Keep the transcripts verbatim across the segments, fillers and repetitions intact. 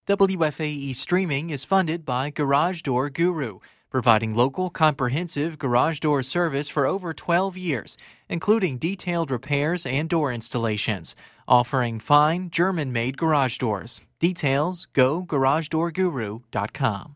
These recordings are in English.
W F A E streaming is funded by Garage Door Guru, providing local comprehensive garage door service for over twelve years, including detailed repairs and door installations, offering fine German-made garage doors. Details, go garage door guru dot com.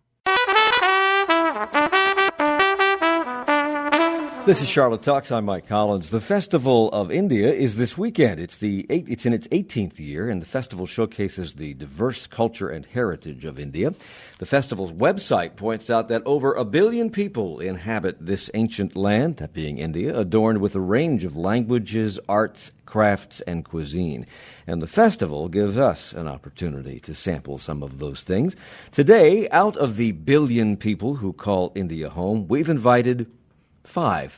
This is Charlotte Talks. I'm Mike Collins. The Festival of India is this weekend. It's the eight, it's in its eighteenth year, and the festival showcases the diverse culture and heritage of India. The festival's website points out that over a billion people inhabit this ancient land, that being India, adorned with a range of languages, arts, crafts, and cuisine. And the festival gives us an opportunity to sample some of those things. Today, out of the billion people who call India home, we've invited five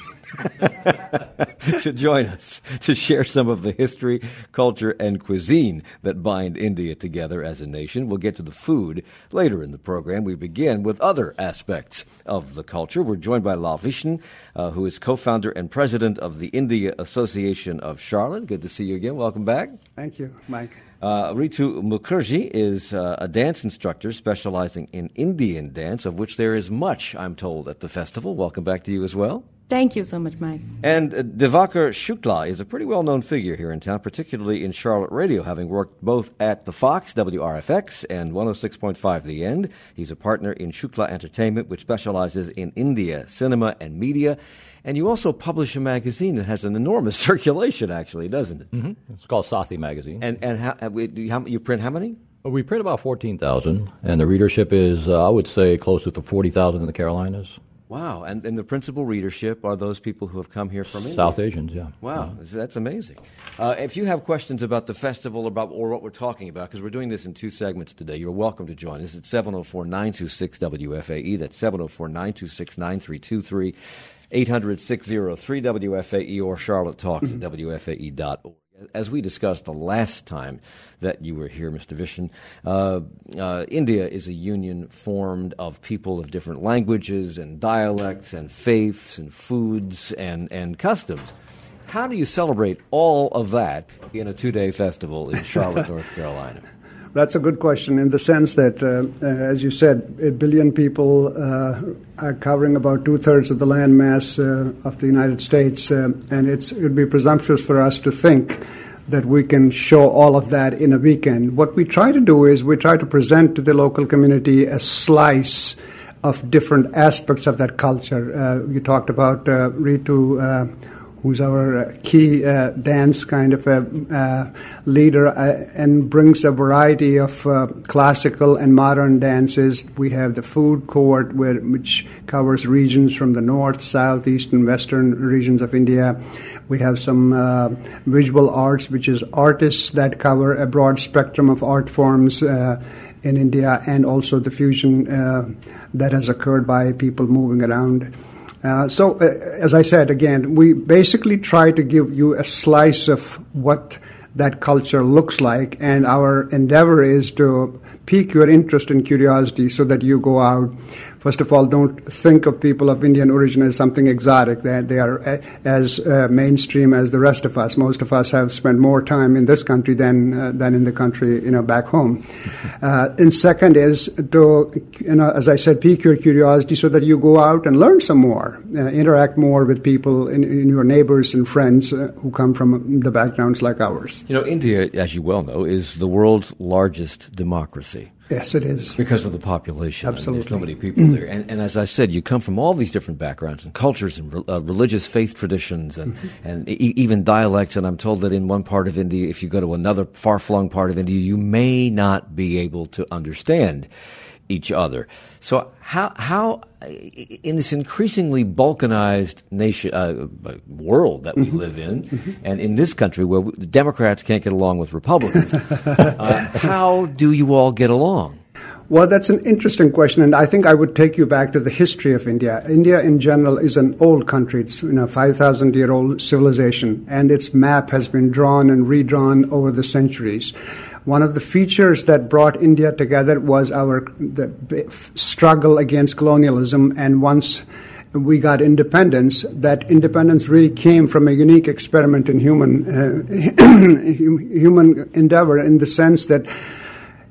to join us to share some of the history, culture, and cuisine that bind India together as a nation. We'll get to the food later in the program. We begin with other aspects of the culture. We're joined by Lal Vishen, uh, who is co-founder and president of the India Association of Charlotte. Good to see you again. Welcome back. Thank you, Mike. Uh, Ritu Mukherjee is uh, a dance instructor specializing in Indian dance, of which there is much, I'm told, at the festival. Welcome back to you as well. Thank you so much, Mike. And uh, Divakar Shukla is a pretty well-known figure here in town, particularly in Charlotte radio, having worked both at the Fox, W R F X, and one oh six point five The End. He's a partner in Shukla Entertainment, which specializes in India, cinema, and media. And you also publish a magazine that has an enormous circulation, actually, doesn't it? Mm-hmm. It's called Sathi Magazine. And and how, how, you print how many? Well, we print about fourteen thousand, and the readership is, uh, I would say, closer to forty thousand in the Carolinas. Wow. And, and the principal readership are those people who have come here from India? South Asians, yeah. Wow. Yeah. That's amazing. Uh, if you have questions about the festival about, or what we're talking about, because we're doing this in two segments today, you're welcome to join us at seven oh four, nine two six, W F A E. That's seven oh four, nine two six, nine three two three. eight hundred, six oh three, W F A E or Charlotte Talks mm-hmm. at W F A E dot org. As we discussed the last time that you were here, Mister Vishen, uh, uh, India is a union formed of people of different languages and dialects and faiths and foods and, and customs. How do you celebrate all of that in a two-day festival in Charlotte, North Carolina? That's a good question in the sense that, uh, uh, as you said, a billion people uh, are covering about two-thirds of the land mass uh, of the United States, uh, and it's, it would be presumptuous for us to think that we can show all of that in a weekend. What we try to do is we try to present to the local community a slice of different aspects of that culture. Uh, you talked about uh, Ritu, uh, who's our key uh, dance kind of a uh, leader uh, and brings a variety of uh, classical and modern dances. We have the food court, where, which covers regions from the north, south, east, and western regions of India. We have some uh, visual arts, which is artists that cover a broad spectrum of art forms uh, in India, and also the fusion uh, that has occurred by people moving around. Uh, so, uh, as I said, again, we basically try to give you a slice of what that culture looks like, and our endeavor is to pique your interest and curiosity so that you go out. First of all, don't think of people of Indian origin as something exotic. They, they are uh, as uh, mainstream as the rest of us. Most of us have spent more time in this country than uh, than in the country, you know, back home. Uh, and second is to, you know, as I said, pique your curiosity so that you go out and learn some more, uh, interact more with people, in, in your neighbors and friends uh, who come from the backgrounds like ours. You know, India, as you well know, is the world's largest democracy. Yes, it is. Because of the population. Absolutely. I mean, there's so many people there. And, and as I said, you come from all these different backgrounds and cultures and re- uh, religious faith traditions and, mm-hmm. and e- even dialects. And I'm told that in one part of India, if you go to another far-flung part of India, you may not be able to understand each other. So how, how in this increasingly balkanized nation uh, world that we mm-hmm. live in, mm-hmm. and in this country where we, the Democrats can't get along with Republicans, uh, how do you all get along? Well, that's an interesting question, and I think I would take you back to the history of India. India, in general, is an old country. It's, you know, five thousand year old civilization, and its map has been drawn and redrawn over the centuries. One of the features that brought India together was our the struggle against colonialism, and once we got independence, that independence really came from a unique experiment in human uh, human endeavor, in the sense that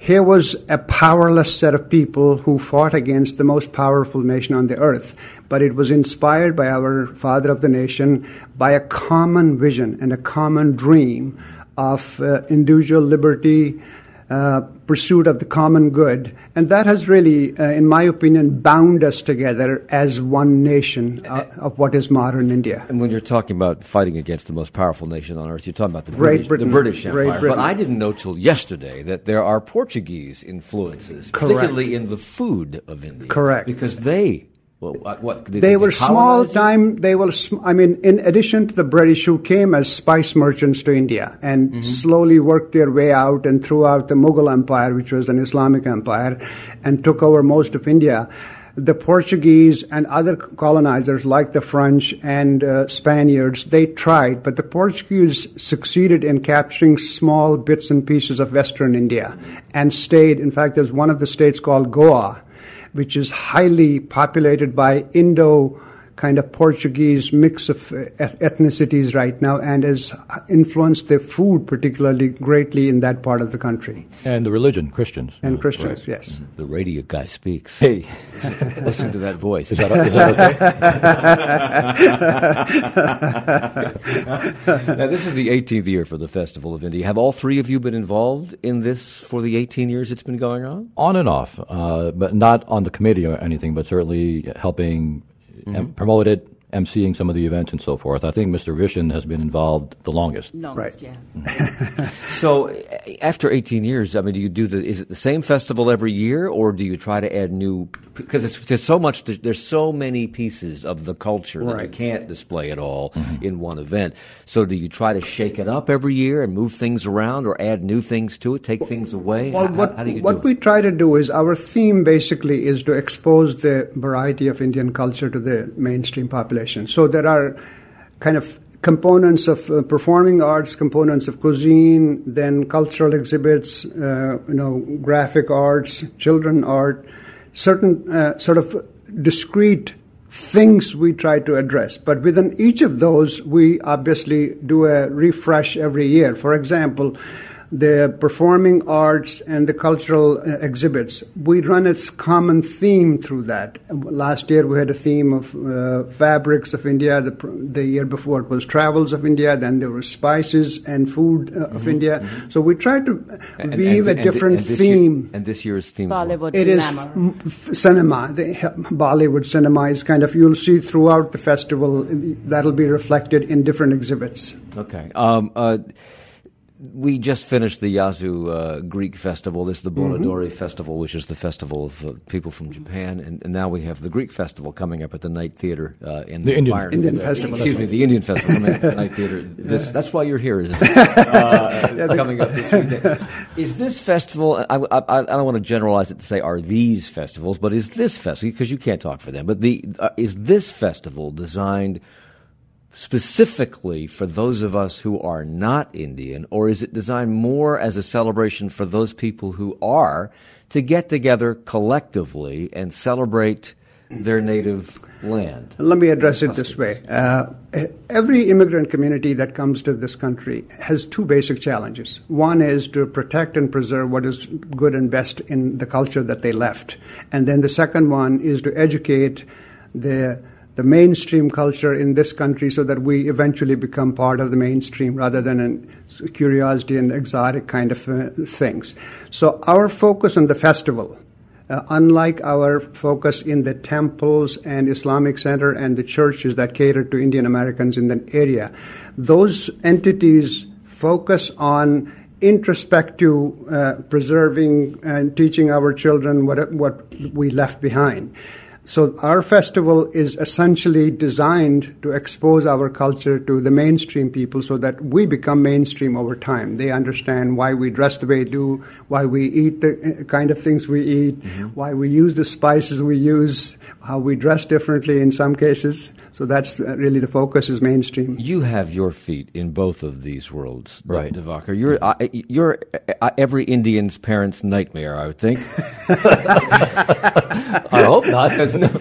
here was a powerless set of people who fought against the most powerful nation on the earth. But it was inspired by our father of the nation, by a common vision and a common dream of uh, individual liberty, uh, pursuit of the common good. And that has really, uh, in my opinion, bound us together as one nation uh, of what is modern India. And when you're talking about fighting against the most powerful nation on earth, you're talking about the Great British, Britain. the British Empire. Great Britain. But I didn't know till yesterday that there are Portuguese influences, Correct. particularly in the food of India. Correct. Because they, well, what, what did They they were colonize small time, they were, sm- I mean, in addition to the British who came as spice merchants to India and mm-hmm. slowly worked their way out and throughout the Mughal Empire, which was an Islamic empire, and took over most of India, the Portuguese and other colonizers like the French and uh, Spaniards, they tried, but the Portuguese succeeded in capturing small bits and pieces of Western India and stayed. In fact, there's one of the states called Goa, which is highly populated by Indo kind of Portuguese mix of ethnicities right now and has influenced the food particularly greatly in that part of the country. And the religion, Christians. And uh, Christians, right. yes. The radio guy speaks. Hey. Listen to that voice. Is that, is that okay? Now, this is the eighteenth year for the Festival of India. Have all three of you been involved in this for the eighteen years it's been going on? On and off, uh, but not on the committee or anything, but certainly helping mm-hmm. em- promote it, emceeing some of the events and so forth. I think Mister Vishen has been involved the longest. Longest, Right. yeah. Mm-hmm. So, after eighteen years, I mean, do you do the? Is it the same festival every year, or do you try to add new? Because there's so much, there's so many pieces of the culture that Right. you can't display it all mm-hmm. in one event. So, do you try to shake it up every year and move things around, or add new things to it, take things away? Well, how, what, how do you what do it? we try to do is our theme basically is to expose the variety of Indian culture to the mainstream population. So there are kind of components of uh, performing arts, components of cuisine, then cultural exhibits, uh, you know, graphic arts, children art, certain uh, sort of discrete things we try to address. But within each of those, we obviously do a refresh every year. For example, the performing arts and the cultural uh, exhibits, we run a common theme through that. Last year we had a theme of uh, fabrics of India. The, the year before it was travels of India. Then there were spices and food uh, mm-hmm, of India. Mm-hmm. So we try to and, weave and, a different and, and theme. Year, and this year's theme Bollywood It is glamour. f- f- cinema. The Bollywood cinema is kind of, you'll see throughout the festival, that'll be reflected in different exhibits. Okay. Um, uh, we just finished the Yazoo uh, Greek Festival. This is the Bonadori mm-hmm. Festival, which is the festival of uh, people from Japan. And, and now we have the Greek Festival coming up at the Night Theater. Uh, in the Indian, Fire, Indian uh, Festival. Excuse me, the Indian Festival coming up at the Night Theater. This, that's why you're here, isn't it? Uh, coming up this weekend. Is this festival, I, I, I don't want to generalize it to say are these festivals, but is this festival, because you can't talk for them, but the uh, is this festival designed specifically for those of us who are not Indian, or is it designed more as a celebration for those people who are to get together collectively and celebrate their native land? Let me address it this way. Uh, every immigrant community that comes to this country has two basic challenges. One is to protect and preserve what is good and best in the culture that they left. And then the second one is to educate the the mainstream culture in this country so that we eventually become part of the mainstream rather than a curiosity and exotic kind of uh, things. So our focus on the festival, uh, unlike our focus in the temples and Islamic Center and the churches that cater to Indian Americans in the area, those entities focus on introspective uh, preserving and teaching our children what, what we left behind. So our festival is essentially designed to expose our culture to the mainstream people so that we become mainstream over time. They understand why we dress the way we do, why we eat the kind of things we eat, mm-hmm. why we use the spices we use, how we dress differently in some cases. so that's really the focus is mainstream. You have your feet in both of these worlds, right, Divakar. You're uh, you're uh, every Indian's parents' nightmare, I would think. I hope not.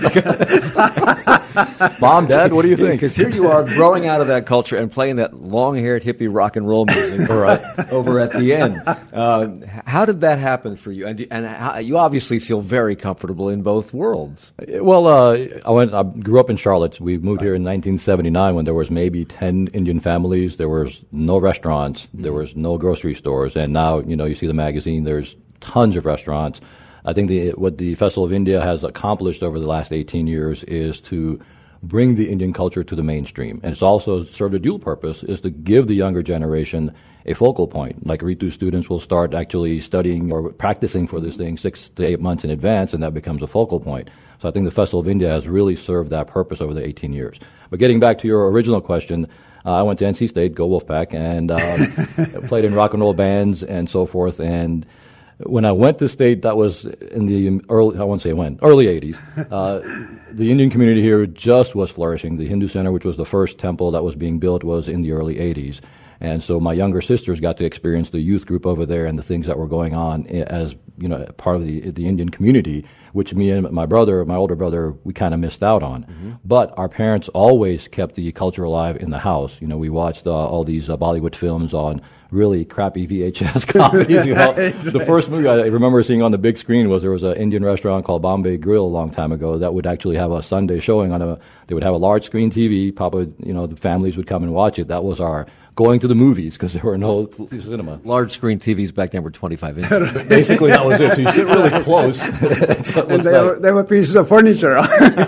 Mom, Dad, what do you think? Because here you are growing out of that culture and playing that long-haired hippie rock and roll music right. over at the end. Uh, how did that happen for you? And, and how, you obviously feel very comfortable in both worlds. Well, uh, I went. I grew up in Charlotte. We moved here in nineteen seventy-nine when there was maybe ten Indian families. There was no restaurants. Mm-hmm. There was no grocery stores. And now, you know, you see the magazine. There's tons of restaurants. I think the, what the Festival of India has accomplished over the last eighteen years is to bring the Indian culture to the mainstream. And it's also served a dual purpose, is to give the younger generation a focal point. Like Ritu students will start actually studying or practicing for this thing six to eight months in advance, and that becomes a focal point. So I think the Festival of India has really served that purpose over the eighteen years. But getting back to your original question, uh, I went to N C State, go Wolfpack, and um, played in rock and roll bands and so forth. And when I went to State, that was in the early, I won't say when, early eighties. Uh, the Indian community here just was flourishing. The Hindu Center, which was the first temple that was being built, was in the early eighties. And so my younger sisters got to experience the youth group over there and the things that were going on as, you know, part of the the Indian community, which me and my brother, my older brother, we kind of missed out on. Mm-hmm. But our parents always kept the culture alive in the house. You know, we watched uh, all these uh, Bollywood films on really crappy V H S copies. You know, right, the right. first movie I remember seeing on the big screen was there was an Indian restaurant called Bombay Grill a long time ago that would actually have a Sunday showing on a. They would have a large screen T V. Papa, you know, the families would come and watch it. That was our going to the movies because there were no cinema. Large screen T Vs back then were twenty-five inches. Basically, that was it. So you sit really close. So and they, nice. were, they were pieces of furniture.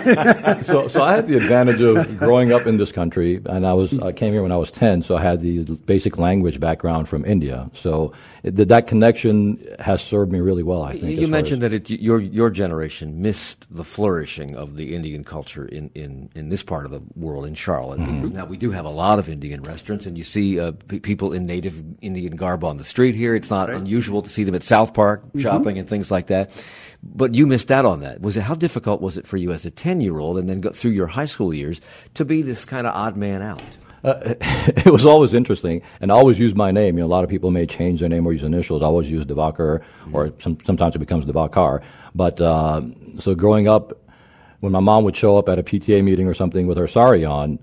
so, so I had the advantage of growing up in this country, and I was I came here when I was ten, so I had the basic language background from India. So it, that connection has served me really well, I think. You mentioned that it, your your generation missed the flourishing of the Indian culture in, in, in this part of the world, in Charlotte, mm-hmm. because now we do have a lot of Indian restaurants, and you see uh, p- people in native Indian garb on the street here. It's not right. unusual to see them at South Park shopping mm-hmm. and things like that. But you missed out on that. Was it how difficult was it for you as a ten-year-old and then go through your high school years to be this kind of odd man out? Uh, it was always interesting, and I always used my name. You know, a lot of people may change their name or use initials. I always use Divakar, mm-hmm. or some, sometimes it becomes Divakar. But uh, so growing up, when my mom would show up at a P T A meeting or something with her sari on,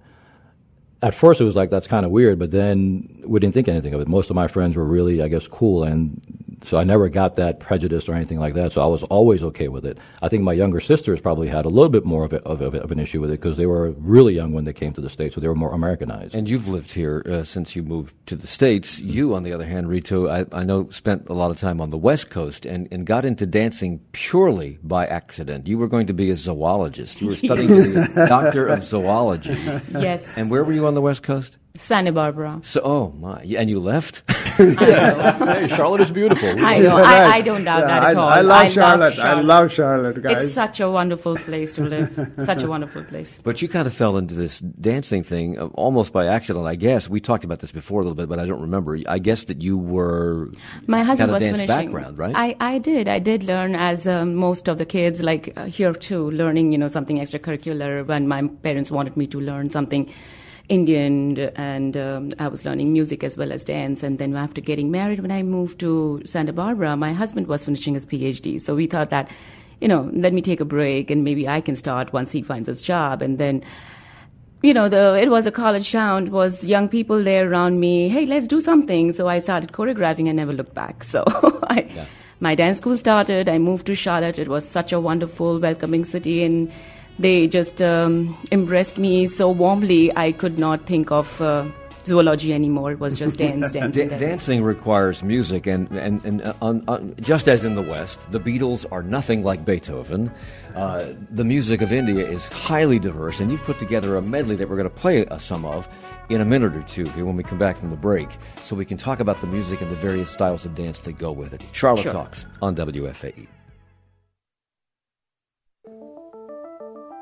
at first it was like, that's kind of weird, but then we didn't think anything of it. Most of my friends were really, I guess, cool, and so I never got that prejudice or anything like that, so I was always okay with it. I think my younger sisters probably had a little bit more of, a, of, a, of an issue with it because they were really young when they came to the States, so they were more Americanized. And you've lived here uh, since you moved to the States. You, on the other hand, Ritu, I, I know spent a lot of time on the West Coast and, and got into dancing purely by accident. You were going to be a zoologist. You were studying to be a doctor of zoology. Yes. And where were you on the West Coast? Santa Barbara. So, oh my! And you left? I know. Hey, Charlotte is beautiful. I know. I, I don't doubt yeah, that at I, all. I love I Charlotte. Love Charlotte. I love Charlotte, guys. It's such a wonderful place to live. Such a wonderful place. But you kind of fell into this dancing thing uh, almost by accident, I guess. We talked about this before a little bit, but I don't remember. I guess that you were my husband kind of was dance finishing. background, right? I, I did. I did learn, as um, most of the kids, like uh, here too, learning, you know, something extracurricular when my parents wanted me to learn something Indian, and um, I was learning music as well as dance. And then after getting married, when I moved to Santa Barbara, my husband was finishing his P H D. So we thought that, you know, let me take a break and maybe I can start once he finds his job. And then, you know, the it was a college town. It was young people there around me. Hey, let's do something. So I started choreographing and never looked back. So I, yeah. my dance school started. I moved to Charlotte. It was such a wonderful, welcoming city, and they just um, embraced me so warmly, I could not think of uh, zoology anymore. It was just dance, dance, D- dance. Dancing requires music, and, and, and uh, on, on, just as in the West, the Beatles are nothing like Beethoven. Uh, the music of India is highly diverse, and you've put together a medley that we're going to play uh, some of in a minute or two here when we come back from the break, so we can talk about the music and the various styles of dance that go with it. Charlotte Sure. Talks on W F A E.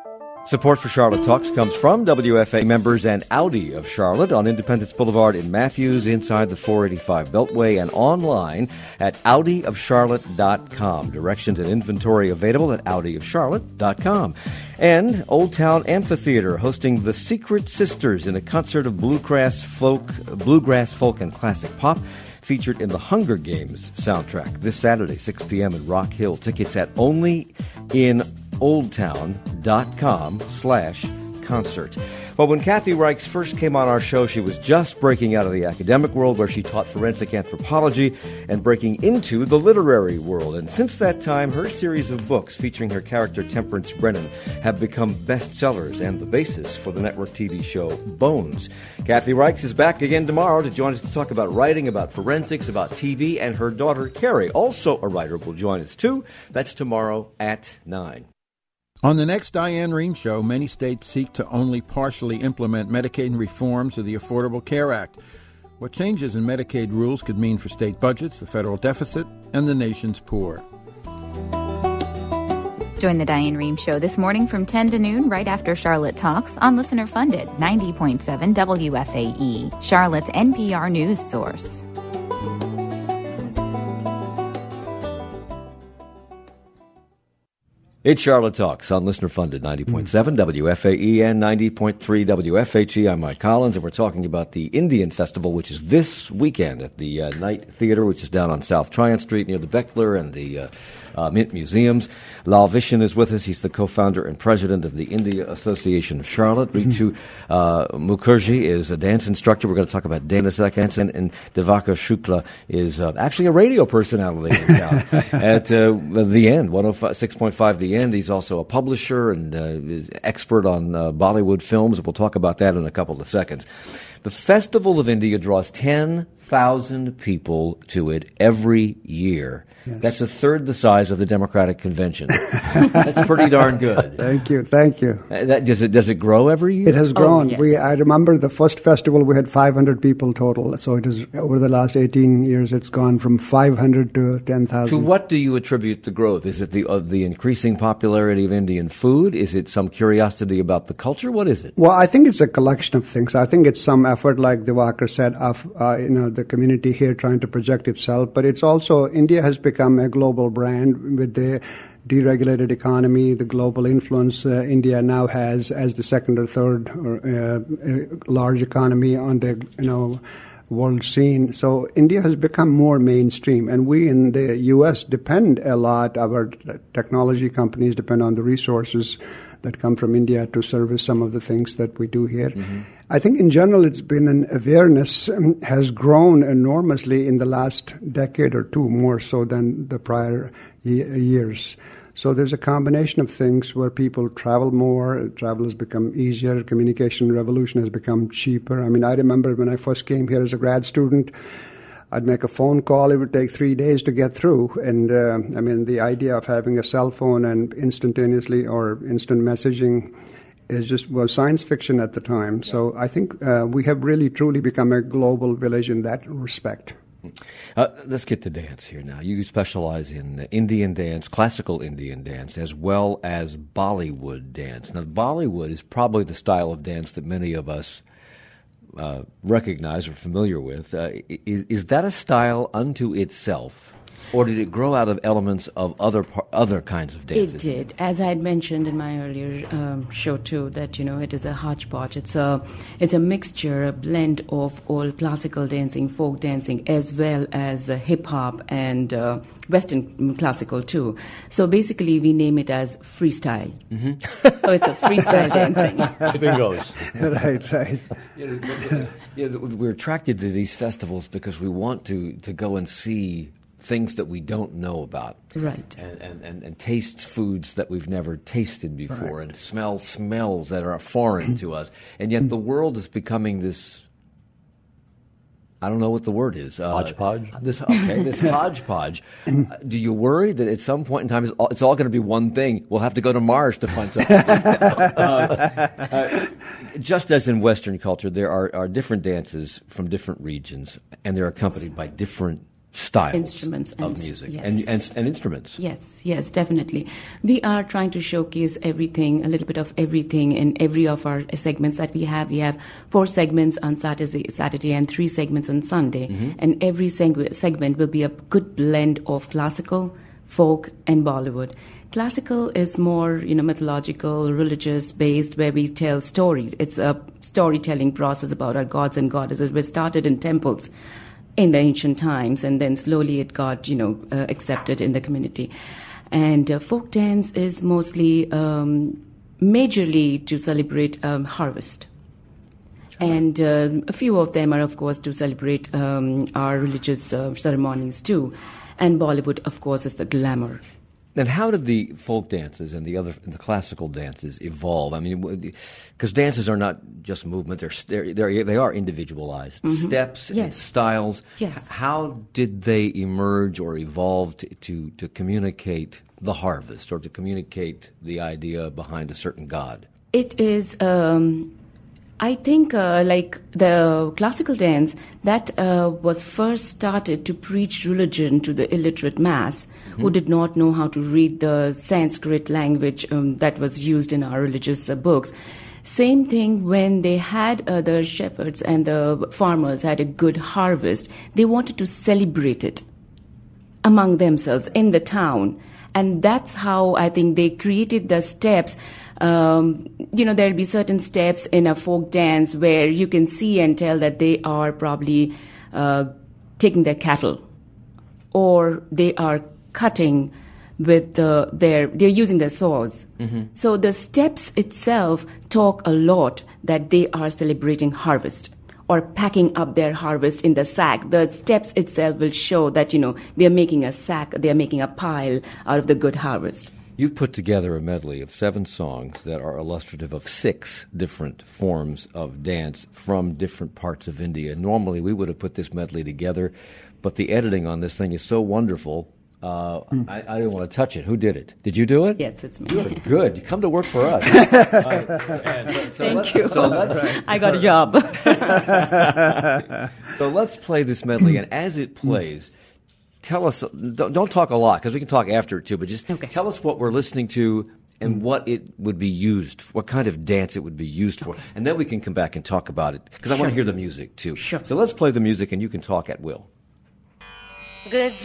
Support for Charlotte Talks comes from W F A members and Audi of Charlotte on Independence Boulevard in Matthews inside the four eighty-five Beltway and online at audi of charlotte dot com. Directions and inventory available at audi of charlotte dot com. And Old Town Amphitheater hosting The Secret Sisters in a concert of bluegrass folk, bluegrass folk and classic pop, featured in the Hunger Games soundtrack this Saturday, six p.m. in Rock Hill. Tickets at only in oldtown.com slash concert. Well, when Kathy Reichs first came on our show, she was just breaking out of the academic world where she taught forensic anthropology and breaking into the literary world. And since that time, her series of books featuring her character Temperance Brennan have become bestsellers and the basis for the network T V show Bones. Kathy Reichs is back again tomorrow to join us to talk about writing, about forensics, about T V, and her daughter Carrie, also a writer, will join us too. That's tomorrow at nine. On the next Diane Rehm Show, many states seek to only partially implement Medicaid reforms of the Affordable Care Act. What changes in Medicaid rules could mean for state budgets, the federal deficit, and the nation's poor. Join the Diane Rehm Show this morning from ten to noon, right after Charlotte Talks, on listener-funded ninety point seven W F A E, Charlotte's N P R news source. It's Charlotte Talks on listener-funded ninety point seven W F A E and ninety point three W F H E. I'm Mike Collins, and we're talking about the Indian Festival, which is this weekend at the uh, Knight Theater, which is down on South Tryon Street near the Beckler and the uh, uh, Mint Museums. Lal Vishen is with us. He's the co-founder and president of the India Association of Charlotte. Ritu uh, Mukherjee is a dance instructor. We're going to talk about dance in a second. And, and Devaka Shukla is uh, actually a radio personality in town at uh, The End, one oh six point five The End. He's also a publisher and uh, is expert on uh, Bollywood films. We'll talk about that in a couple of seconds. The Festival of India draws ten thousand people to it every year. Yes. That's a third the size of the Democratic Convention. That's pretty darn good. Thank you, thank you. Uh, that, does it does it grow every year? It has grown. Oh, yes. We I remember the first festival we had five hundred people total. So it is over the last eighteen years. It's gone from five hundred to ten thousand. To what do you attribute the growth? Is it the of the increasing popularity of Indian food? Is it some curiosity about the culture? What is it? Well, I think it's a collection of things. I think it's some effort, like Devakar said, of uh, you know the community here trying to project itself. But it's also India has become a global brand with the deregulated economy, the global influence uh, India now has as the second or third or, uh, large economy on the you know world scene. So India has become more mainstream, and we in the U S depend a lot. Our technology companies depend on the resources that come from India to service some of the things that we do here. Mm-hmm. I think in general it's been an awareness um, has grown enormously in the last decade or two, more so than the prior ye- years. So there's a combination of things where people travel more, travel has become easier, communication revolution has become cheaper. I mean, I remember when I first came here as a grad student, I'd make a phone call. It would take three days to get through. And, uh, I mean, the idea of having a cell phone and instantaneously or instant messaging is just was science fiction at the time. So I think uh, we have really, truly become a global village in that respect. Uh, let's get to dance here now. You specialize in Indian dance, classical Indian dance, as well as Bollywood dance. Now, Bollywood is probably the style of dance that many of us Uh, recognize or familiar with. Uh, is, is that a style unto itself, or did it grow out of elements of other par- other kinds of dances? It did, as I had mentioned in my earlier um, show too. That you know, it is a hodgepodge. It's a it's a mixture, a blend of all classical dancing, folk dancing, as well as uh, hip hop and uh, Western classical too. So basically, we name it as freestyle. Mm-hmm. So it's a freestyle dancing. Anything goes. Right, right. Yeah, yeah, we're attracted to these festivals because we want to, to go and see things that we don't know about. Right. And, and, and, and taste foods that we've never tasted before, Right. and smell smells that are foreign to us. And yet the world is becoming this, I don't know what the word is. Uh, Hodgepodge? This, okay, this hodgepodge. Uh, do you worry that at some point in time it's all, it's all going to be one thing? We'll have to go to Mars to find something. uh, uh, just as in Western culture, there are, are different dances from different regions, and they're accompanied by different styles instruments of and, music yes. and, and and instruments. Yes, yes, definitely. We are trying to showcase everything, a little bit of everything in every of our segments that we have. We have four segments on Saturday, Saturday and three segments on Sunday, mm-hmm. and every seg- segment will be a good blend of classical, folk, and Bollywood. Classical is more, you know, mythological, religious-based, where we tell stories. It's a storytelling process about our gods and goddesses. We started in temples in the ancient times, and then slowly it got, you know, uh, accepted in the community. And uh, folk dance is mostly, um, majorly to celebrate um, harvest. And uh, a few of them are, of course, to celebrate um, our religious uh, ceremonies too. And Bollywood, of course, is the glamour. And how did the folk dances and the other the classical dances evolve? I mean, because dances are not just movement; they're, they're, they're they are individualized mm-hmm. steps yes. and styles. Yes. How did they emerge or evolve to, to to communicate the harvest or to communicate the idea behind a certain god? It is. Um I think uh, like the classical dance, that uh, was first started to preach religion to the illiterate mass mm-hmm. who did not know how to read the Sanskrit language um, that was used in our religious uh, books. Same thing when they had uh, the shepherds and the farmers had a good harvest, they wanted to celebrate it among themselves in the town. And that's how I think they created the steps. Um, you know, there'll be certain steps in a folk dance where you can see and tell that they are probably uh, taking their cattle, or they are cutting with uh, their, they're using their saws. Mm-hmm. So the steps itself talk a lot that they are celebrating harvest or packing up their harvest in the sack. The steps itself will show that, you know, they're making a sack, they're making a pile out of the good harvest. You've put together a medley of seven songs that are illustrative of six different forms of dance from different parts of India. Normally, we would have put this medley together, but the editing on this thing is so wonderful, uh, mm. I, I didn't want to touch it. Who did it? Did you do it? Yes, it's me. Good. Good. You come to work for us. uh, so, so Thank you. So let's, I got a job. So let's play this medley, and as it plays, tell us, don't, don't talk a lot, because we can talk after it too, but just okay. tell us what we're listening to and what it would be used, what kind of dance it would be used for. Okay. And then we can come back and talk about it, because I sure. want to hear the music too. Sure. So let's play the music, and you can talk at will. It's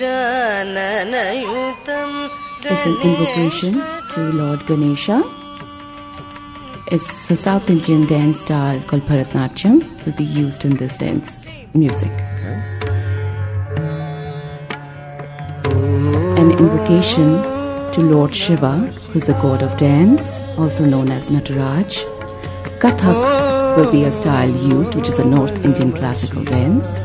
an invocation to Lord Ganesha. It's a South Indian dance style called Bharatnatyam. Will be used in this dance music. Okay. An invocation to Lord Shiva, who's the god of dance, also known as Nataraj. Kathak will be a style used, which is a North Indian classical dance.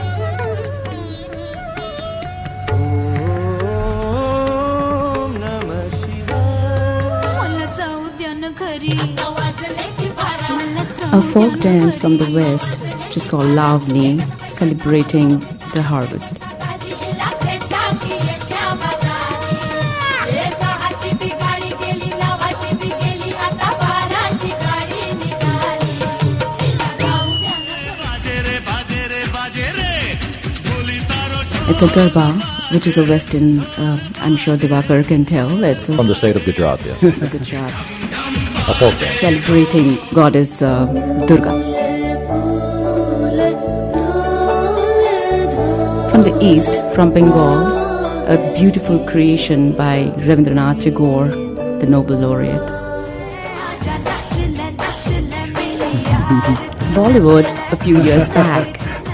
A folk dance from the West, which is called Lavani, celebrating the harvest. It's a Garba, which is a Western, uh, I'm sure Diwakar can tell. It's a, from the state of Gujarat, yeah. Gujarat. A folk dance. Celebrating goddess uh, Durga. From the east, from Bengal, a beautiful creation by Rabindranath Tagore, the Nobel laureate. Bollywood, a few years back.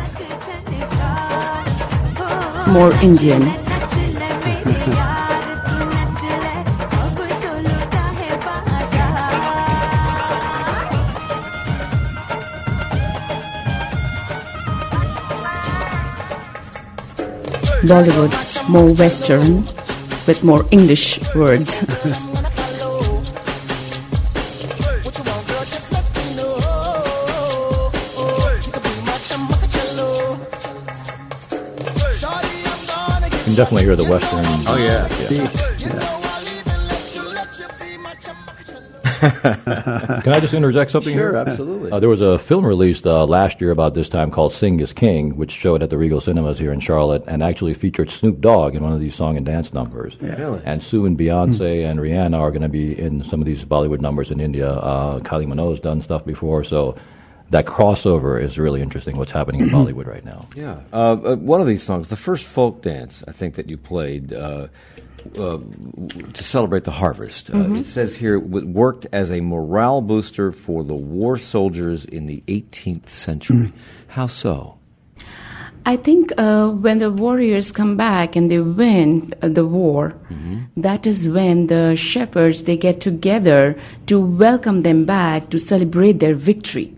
More Indian. Bollywood, more Western, with more English words. You can definitely hear the Western. Oh, yeah. yeah. Can I just interject something Sure, here? absolutely. Uh, there was a film released uh, last year about this time called Sing is King, which showed at the Regal Cinemas here in Charlotte and actually featured Snoop Dogg in one of these song and dance numbers. Yeah. Really? And soon Beyonce and Rihanna are going to be in some of these Bollywood numbers in India. Uh, Kylie Minogue's done stuff before, so that crossover is really interesting, what's happening in Bollywood right now. Yeah. Uh, uh, one of these songs, the first folk dance, I think, that you played uh, uh, to celebrate the harvest, uh, Mm-hmm. it says here, it worked as a morale booster for the war soldiers in the eighteenth century. How so? I think uh, when the warriors come back and they win uh, the war, Mm-hmm. that is when the shepherds, they get together to welcome them back to celebrate their victory.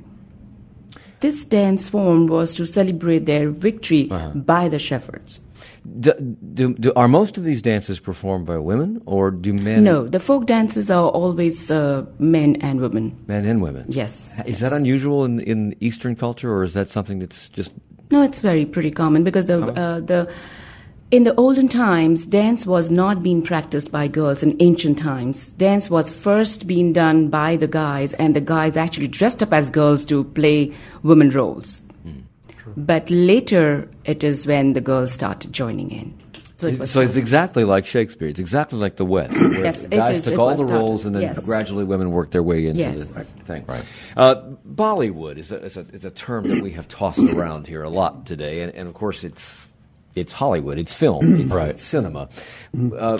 This dance form was to celebrate their victory Uh-huh. by the shepherds. Do, do, do, are most of these dances performed by women, or do men? No, the folk dances are always uh, men and women. Men and women. Yes. Is that unusual in, in Eastern culture, or is that something that's just? No, it's very pretty common because the uh, the in the olden times, dance was not being practiced by girls in ancient times. Dance was first being done by the guys, and the guys actually dressed up as girls to play women roles. Mm, but later, it is when the girls started joining in. So, it was So it's exactly like Shakespeare. It's exactly like the West, where Yes, it guys is. took It all was the started. roles, and then Yes. gradually women worked their way into Yes. the thing. Right. Uh, Bollywood is a, is, a, is a term that we have tossed around here a lot today, and, and of course it's it's Hollywood, it's film, it's, Right. it's cinema. Uh,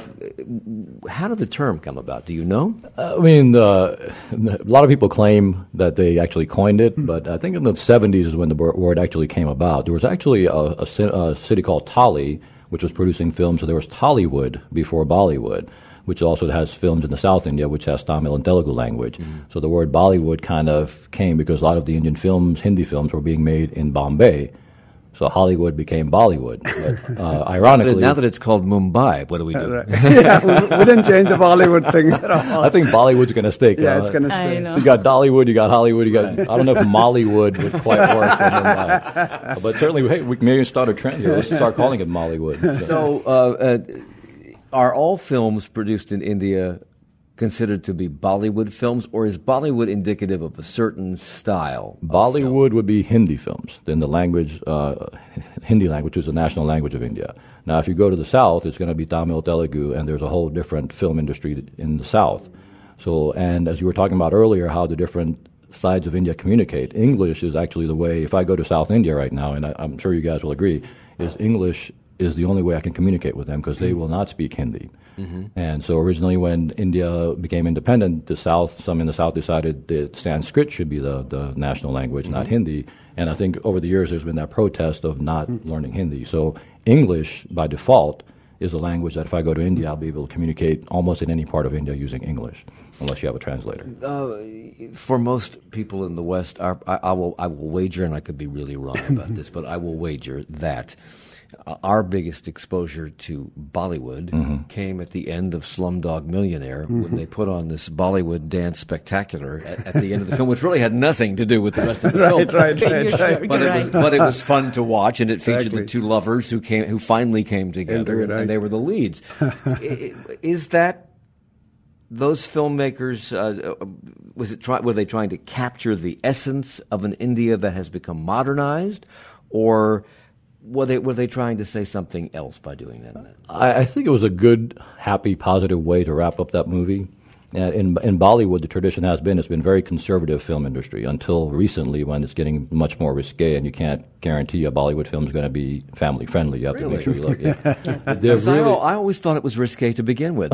how did the term come about? Do you know? I mean, uh, a lot of people claim that they actually coined it, but I think in the seventies is when the word actually came about. There was actually a, a, a city called Tolly, which was producing films, so there was Tollywood before Bollywood, which also has films in the South India, which has Tamil and Telugu language. Mm-hmm. So the word Bollywood kind of came because a lot of the Indian films, Hindi films, were being made in Bombay. So Hollywood became Bollywood. But, uh, ironically, Now that it's called Mumbai, what do we do? yeah, we, we didn't change the Bollywood thing at all. I think Bollywood's going to stick. Yeah, uh, it's going to I stay. know. You got Dollywood, you got Hollywood, you got. I don't know if Mollywood would quite work for Mumbai, but certainly, hey, we can maybe start a trend here. Let's start calling it Mollywood. So, So, uh, uh, are all films produced in India considered to be Bollywood films, or is Bollywood indicative of a certain style? of Bollywood would be Hindi films. Then the language, uh, Hindi language, is the national language of India. Now, if you go to the South, it's going to be Tamil, Telugu, and there's a whole different film industry in the South. So, and as you were talking about earlier, how the different sides of India communicate, English is actually the way. If I go to South India right now, and I, I'm sure you guys will agree, is English is the only way I can communicate with them because they will not speak Hindi. Mm-hmm. And so originally when India became independent, the South, some in the South decided that Sanskrit should be the, the national language, mm-hmm. not Hindi. And I think over the years there's been that protest of not mm-hmm. learning Hindi. So English, by default, is a language that if I go to India, I'll be able to communicate almost in any part of India using English, unless you have a translator. Uh, for most people in the West, our, I, I will I will wager, and I could be really wrong about this, but I will wager that uh, our biggest exposure to Bollywood mm-hmm. came at the end of Slumdog Millionaire, mm-hmm. when they put on this Bollywood dance spectacular at, at the end of the film, which really had nothing to do with the rest of the right, film. right, right, You're right. sure. But it, was, but it was fun to watch, and it featured Exactly. the two lovers who came, who finally came together, Right. and they were the leads. I- Is that those filmmakers? Uh, was it try, were they trying to capture the essence of an India that has become modernized, or were they were they trying to say something else by doing that? I, I think it was a good, happy, positive way to wrap up that movie. And in, in Bollywood, the tradition has been it's been very conservative film industry until recently, when it's getting much more risque, and you can't guarantee a Bollywood film is going to be family friendly. You have Really? to make sure you look. Yeah. They're Because I, really- al- I always thought it was risque to begin with.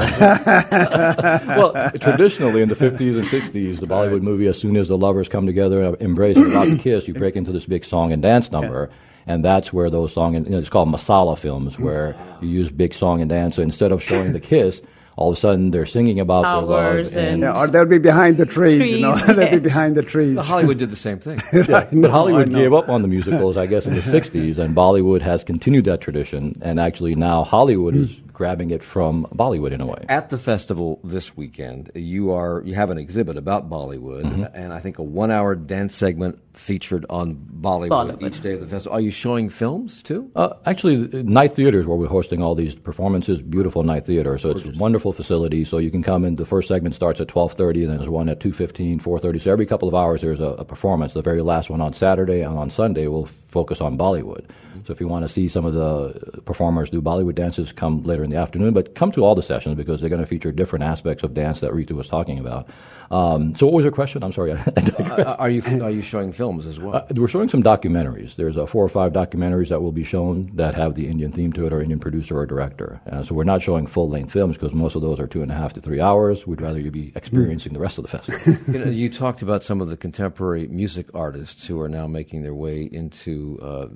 well, traditionally in the fifties and sixties, the Bollywood movie, as soon as the lovers come together and embrace and about to kiss, you break into this big song and dance number. And that's where those song and you know, it's called masala films, where you use big song and dance. So instead of showing the kiss, all of a sudden they're singing about their Flowers love. and- Yeah, or they'll be behind the trees, you know. Trees, they'll be yes. behind the trees. Hollywood did the same thing. Yeah, I know, but Hollywood I know. gave up on the musicals, I guess, in the sixties, and Bollywood has continued that tradition. And actually now Hollywood is grabbing it from Bollywood in a way. At the festival this weekend, you are you have an exhibit about Bollywood, mm-hmm. and I think a one-hour dance segment featured on Bollywood, Bollywood each day of the festival. Are you showing films too? Uh, actually, night theaters where we're hosting all these performances. Beautiful night theater, so Gorgeous. It's a wonderful facility. So you can come in. The first segment starts at twelve thirty, and then there's one at two fifteen, four thirty. So every couple of hours there's a, a performance. The very last one on Saturday and on Sunday will focus on Bollywood. Mm-hmm. So if you want to see some of the performers do Bollywood dances, come later in the afternoon. But come to all the sessions because they're going to feature different aspects of dance that Ritu was talking about. Um, so what was your question? I'm sorry. uh, are you are you showing films as well? Uh, we're showing some documentaries. There's uh, four or five documentaries that will be shown that have the Indian theme to it, or Indian producer or director. Uh, so we're not showing full-length films because most of those are two and a half to three hours. We'd rather you be experiencing mm. the rest of the festival. you, know, you talked about some of the contemporary music artists who are now making their way into uh, uh,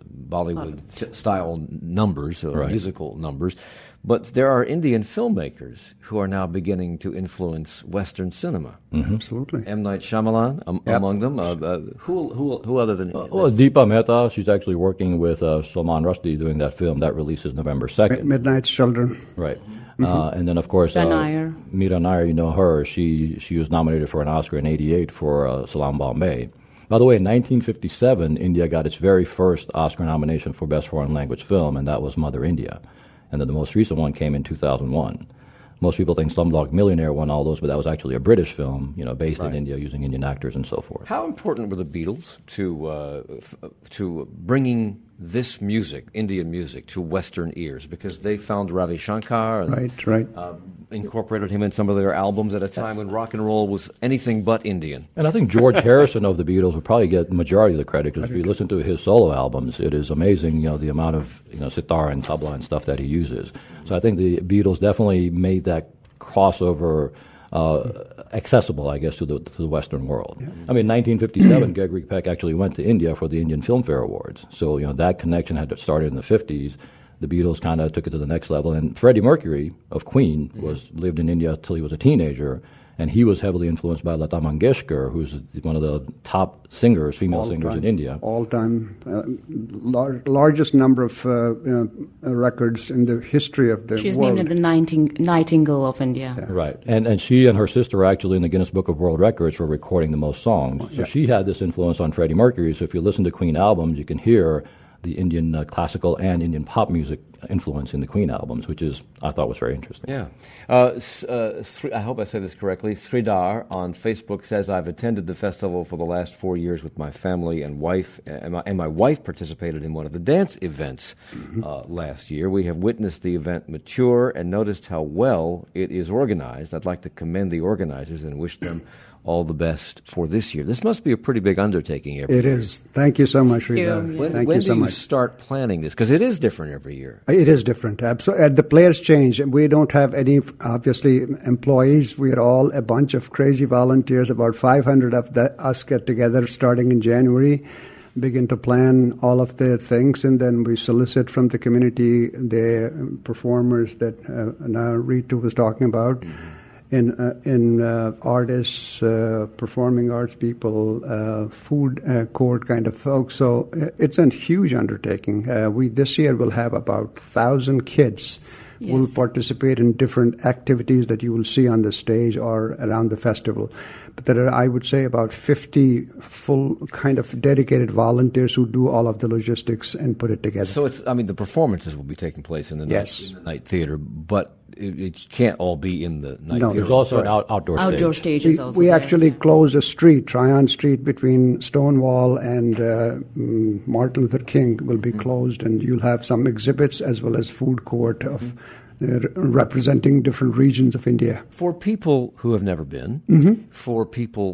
Bollywood-style numbers, or right. musical numbers. But there are Indian filmmakers who are now beginning to influence Western cinema. Mm-hmm. Absolutely. M. Night Shyamalan um, yep. among them. Uh, uh, who, who, who other than... Uh, well, Deepa Mehta, she's actually working with uh, Salman Rushdie doing that film. That releases November second. Midnight's Children. Right. Mm-hmm. Uh, and then, of course, uh, Meera Nair, you know her. She she was nominated for an Oscar in eighty-eight for uh, Salaam Bombay. By the way, in nineteen fifty-seven, India got its very first Oscar nomination for Best Foreign Language Film, and that was Mother India. And then the most recent one came in two thousand one. Most people think Slumdog Millionaire won all those, but that was actually a British film, you know, based right. in India, using Indian actors and so forth. How important were the Beatles to uh, f- to bringing this music, Indian music, to Western ears? Because they found Ravi Shankar and right, right. Uh, incorporated him in some of their albums at a time when rock and roll was anything but Indian. And I think George Harrison of the Beatles would probably get the majority of the credit, because if you listen to his solo albums, it is amazing, you know, the amount of, you know, sitar and tabla and stuff that he uses. So I think the Beatles definitely made that crossover uh, accessible, I guess, to the to the Western world. Yeah. I mean, in nineteen fifty-seven, Gregory Peck actually went to India for the Indian Filmfare Awards. So, you know, that connection had started in the fifties. The Beatles kind of took it to the next level. And Freddie Mercury of Queen was lived in India till he was a teenager, and he was heavily influenced by Lata Mangeshkar, who's one of the top singers, female all singers time, in India. All time, uh, lar- largest number of uh, uh, records in the history of the She's world. named the Nighting- Nightingale of India. Yeah. Right. And and she and her sister are actually in the Guinness Book of World Records for recording the most songs. So yeah. she had this influence on Freddie Mercury. So if you listen to Queen albums, you can hear the Indian uh, classical and Indian pop music influence in the Queen albums, which is, I thought, was very interesting. Yeah. Uh, uh, Sri, I hope I say this correctly. Sridhar on Facebook says, I've attended the festival for the last four years with my family and wife, and my, and my wife participated in one of the dance events uh, last year. We have witnessed the event mature and noticed how well it is organized. I'd like to commend the organizers and wish them all the best for this year. This must be a pretty big undertaking every it year. It is. Thank you so much, Rita. Yeah. When, Thank when you so do much. you start planning this? Because it is different every year. It is different. Absolutely. The players change. We don't have any, obviously, employees. We are all a bunch of crazy volunteers. About five hundred of the, us get together starting in January, begin to plan all of the things, and then we solicit from the community the performers that uh, now Ritu was talking about. Mm-hmm. In uh, in uh, artists, uh, performing arts people, uh, food uh, court kind of folks. So uh, it's a huge undertaking. Uh, we this year will have about thousand kids yes. will participate in different activities that you will see on the stage or around the festival. But there are, I would say, about fifty full kind of dedicated volunteers who do all of the logistics and put it together. So it's, I mean, the performances will be taking place in the, yes. night, in the night theater, but it, it can't all be in the night no, theater. There's also an out, outdoor stage. Outdoor stage is we, also we there, actually yeah. close a street, Tryon Street, between Stonewall and uh, mm, Martin Luther King will be mm-hmm. closed, and you'll have some exhibits as well as food court of mm-hmm. Uh, representing different regions of India. For people who have never been, mm-hmm. for people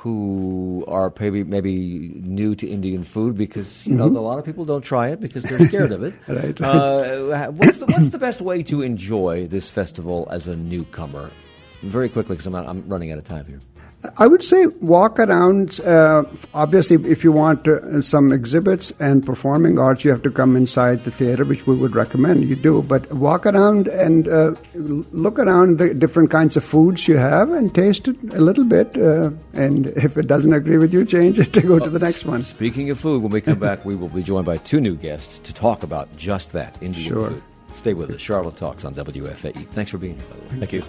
who are maybe maybe new to Indian food, because you mm-hmm. know a lot of people don't try it because they're scared of it. right. Uh, what's the, what's the best way to enjoy this festival as a newcomer? Very quickly, because I'm, I'm running out of time here. I would say walk around. Uh, obviously, if you want uh, some exhibits and performing arts, you have to come inside the theater, which we would recommend you do. But walk around and uh, look around the different kinds of foods you have and taste it a little bit. Uh, and if it doesn't agree with you, change it to go to the next one. Speaking of food, when we come back, we will be joined by two new guests to talk about just that, Indian sure. food. Stay with us. Charlotte Talks on W F A E. Thanks for being here, by the way. Thank you.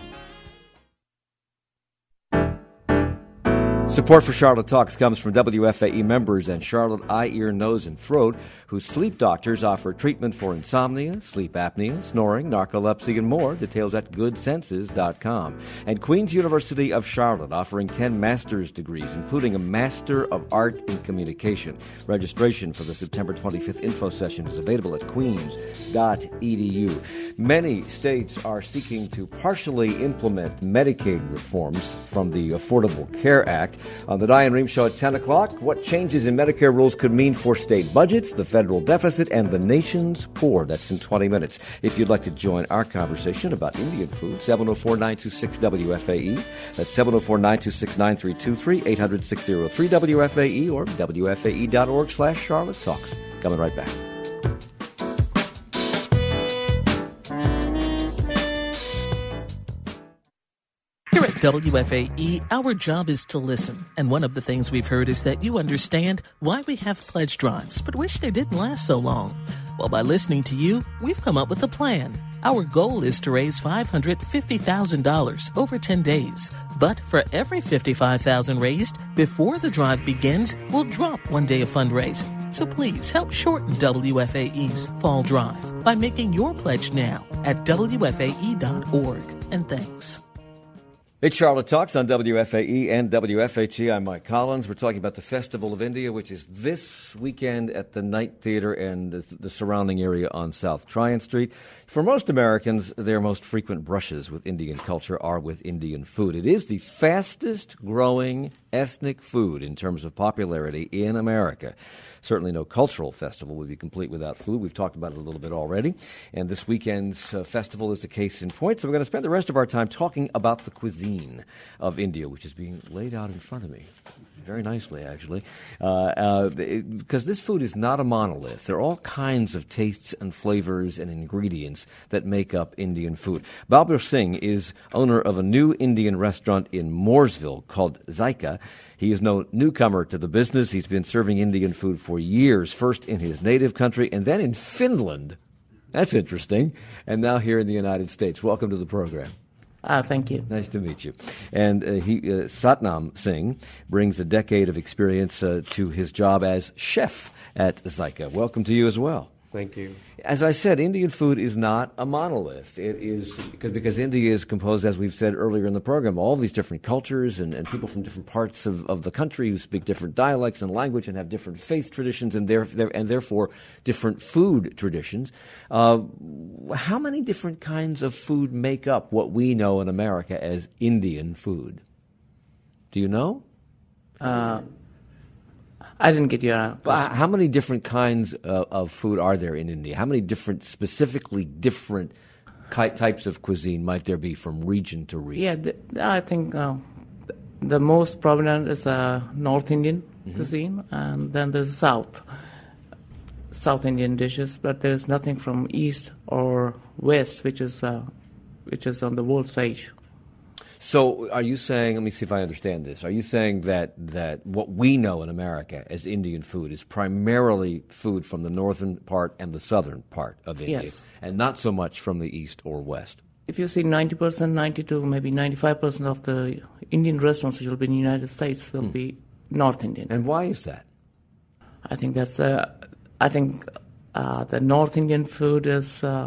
Support for Charlotte Talks comes from W F A E members and Charlotte Eye, Ear, Nose, and Throat, whose sleep doctors offer treatment for insomnia, sleep apnea, snoring, narcolepsy, and more. Details at good senses dot com. And Queen's University of Charlotte, offering ten master's degrees, including a Master of Art in Communication. Registration for the September twenty-fifth info session is available at queens dot e d u. Many states are seeking to partially implement Medicaid reforms from the Affordable Care Act. On the Diane Rehm Show at ten o'clock, what changes in Medicare rules could mean for state budgets, the federal deficit, and the nation's poor. That's in twenty minutes. If you'd like to join our conversation about Indian food, seven oh four, nine two six, W F A E. That's seven oh four, nine two six, nine three two three, eight hundred, six oh three, W F A E, or W F A E dot org slash Charlotte Talks. Coming right back. Here at W F A E, our job is to listen. And one of the things we've heard is that you understand why we have pledge drives, but wish they didn't last so long. Well, by listening to you, we've come up with a plan. Our goal is to raise five hundred fifty thousand dollars over ten days. But for every fifty-five thousand dollars raised before the drive begins, we'll drop one day of fundraising. So please help shorten W F A E's fall drive by making your pledge now at W F A E dot org. And thanks. It's Charlotte Talks on W F A E and W F H E. I'm Mike Collins. We're talking about the Festival of India, which is this weekend at the Knight Theater and the, the surrounding area on South Tryon Street. For most Americans, their most frequent brushes with Indian culture are with Indian food. It is the fastest growing ethnic food in terms of popularity in America. Certainly no cultural festival would be complete without food. We've talked about it a little bit already. And this weekend's uh, festival is a case in point. So we're going to spend the rest of our time talking about the cuisine of India, which is being laid out in front of me. Very nicely, actually, uh, uh, because this food is not a monolith. There are all kinds of tastes and flavors and ingredients that make up Indian food. Balbir Singh is owner of a new Indian restaurant in Mooresville called Zaika. He is no newcomer to the business. He's been serving Indian food for years, first in his native country and then in Finland. That's interesting. And now here in the United States. Welcome to the program. Ah, thank you. Nice to meet you. And uh, he, uh, Satnam Singh brings a decade of experience uh, to his job as chef at Zaika. Welcome to you as well. Thank you. As I said, Indian food is not a monolith. It is because, because India is composed, as we've said earlier in the program, all these different cultures and, and people from different parts of, of the country who speak different dialects and language and have different faith traditions and, there, there, and therefore different food traditions. Uh, how many different kinds of food make up what we know in America as Indian food? Do you know? Uh, I didn't get your question. Well, how many different kinds of, of food are there in India? How many different, specifically different ki- types of cuisine might there be from region to region? Yeah, the, I think uh, the most prominent is uh, North Indian mm-hmm. cuisine, and then there's South, South Indian dishes, but there's nothing from East or West, which is uh, which is on the world stage. So are you saying, let me see if I understand this, are you saying that, that what we know in America as Indian food is primarily food from the northern part and the southern part of India, yes, and not so much from the east or west? If you see ninety percent, ninety-two, maybe ninety-five percent of the Indian restaurants which will be in the United States will hmm. be North Indian. And why is that? I think that's, uh, I think uh, the North Indian food is, uh,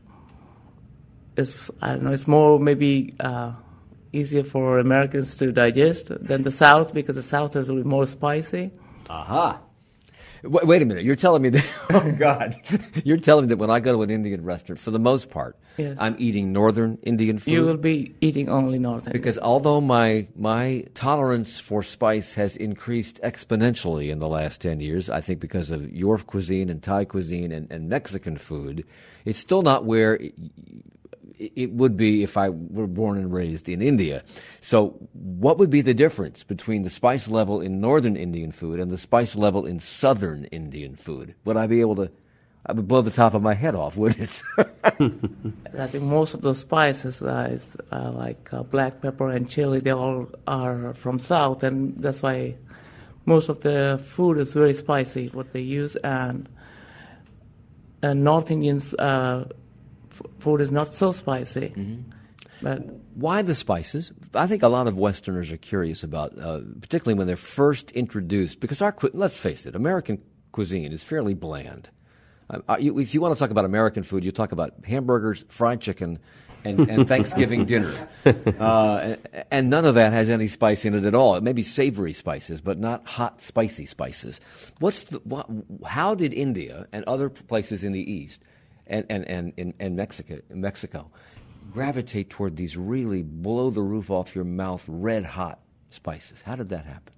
is I don't know, it's more maybe... Uh, easier for Americans to digest than the South, because the South is a little more spicy. Aha. Wait, wait a minute. You're telling me that, oh, God. You're telling me that when I go to an Indian restaurant, for the most part, yes, I'm eating northern Indian food? You will be eating only northern. Because although my my tolerance for spice has increased exponentially in the last ten years, I think because of your cuisine and Thai cuisine and, and Mexican food, it's still not where... It, it would be if I were born and raised in India. So what would be the difference between the spice level in northern Indian food and the spice level in southern Indian food? Would I be able to, I would blow the top of my head off, wouldn't it? I think most of the spices, uh, is, uh, like uh, black pepper and chili, they all are from south, and that's why most of the food is very spicy, what they use. And, and North Indians... Uh, f- food is not so spicy. Mm-hmm. But why the spices? I think a lot of Westerners are curious about, uh, particularly when they're first introduced, because our let's face it, American cuisine is fairly bland. Uh, you, if you want to talk about American food, you talk about hamburgers, fried chicken, and, and Thanksgiving dinner, uh, and, and none of that has any spice in it at all. It may be savory spices, but not hot, spicy spices. What's the, what, how did India and other places in the East and and and, and, and Mexico, Mexico gravitate toward these really blow the roof off your mouth, red hot spices? How did that happen?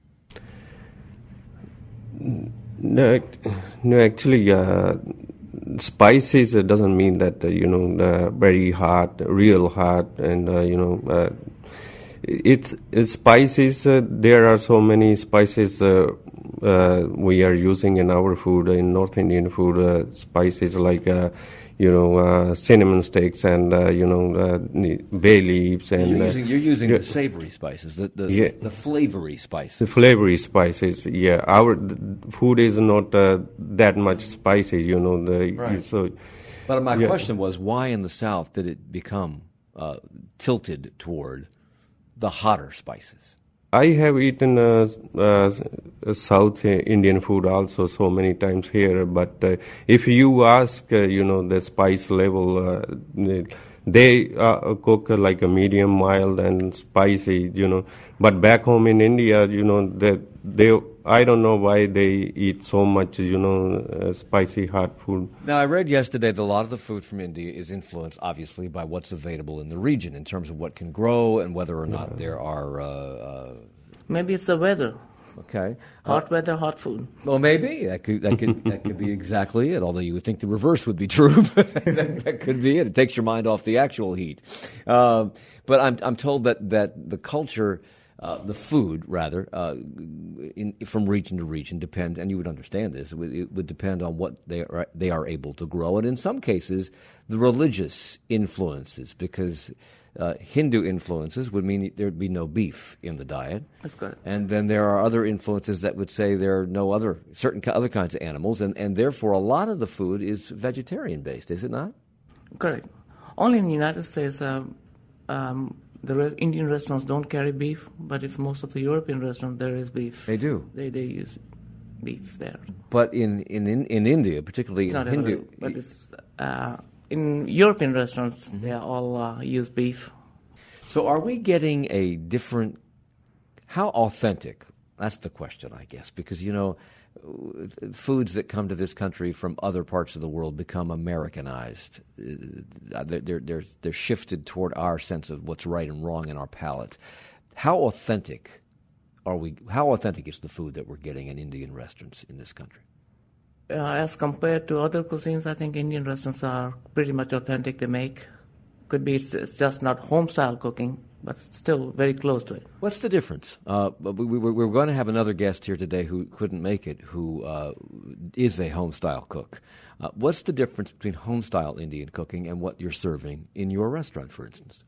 No, no. Actually, uh, spices uh, doesn't mean that uh, you know uh, very hot, real hot, and uh, you know uh, it's, it's spices. Uh, there are so many spices uh, uh, we are using in our food, in North Indian food. Uh, spices like. Uh, You know, uh, cinnamon sticks and uh, you know uh, bay leaves, and you're using, you're using uh, the savory spices, the the, yeah, the flavory spices. The flavory spices, yeah. Our the food is not uh, that much spicy, you know. The right. so. But my yeah. question was, why in the South did it become uh, tilted toward the hotter spices? I have eaten uh, uh, South Indian food also so many times here, but uh, if you ask, uh, you know, the spice level, uh, they uh, cook like a medium, mild, and spicy, you know. But back home in India, you know, they, they I don't know why they eat so much, you know, uh, spicy hot food. Now, I read yesterday that a lot of the food from India is influenced, obviously, by what's available in the region in terms of what can grow and whether or not yeah. there are... Uh, uh, maybe it's the weather. Okay. Hot uh, weather, hot food. Well, maybe. That could that could, that could be exactly it, although you would think the reverse would be true. that, that could be it. It takes your mind off the actual heat. Uh, but I'm, I'm told that, that the culture... Uh, the food, rather, uh, in, from region to region, depend, and you would understand this. It would, it would depend on what they are they are able to grow, and in some cases, the religious influences, because uh, Hindu influences would mean there would be no beef in the diet. That's good. And then there are other influences that would say there are no other certain other kinds of animals, and, and therefore a lot of the food is vegetarian based, is it not? Correct. Only in the United States. Um, um, The re- Indian restaurants don't carry beef, but if most of the European restaurants, there is beef. They do. They they use beef there. But in in, in, in India, particularly it's in not Hindu, but it's uh, in European restaurants, mm-hmm. they all uh, use beef. So, are we getting a different? How authentic? That's the question, I guess, because you know, foods that come to this country from other parts of the world become Americanized. They're, they're, they're shifted toward our sense of what's right and wrong in our palates. How authentic are we? How authentic is the food that we're getting in Indian restaurants in this country? Uh, as compared to other cuisines, I think Indian restaurants are pretty much authentic. They make. Could be it's, it's just not home-style cooking, but still very close to it. What's the difference? Uh, we, we, we're going to have another guest here today who couldn't make it, who uh, is a home-style cook. Uh, what's the difference between home-style Indian cooking and what you're serving in your restaurant, for instance?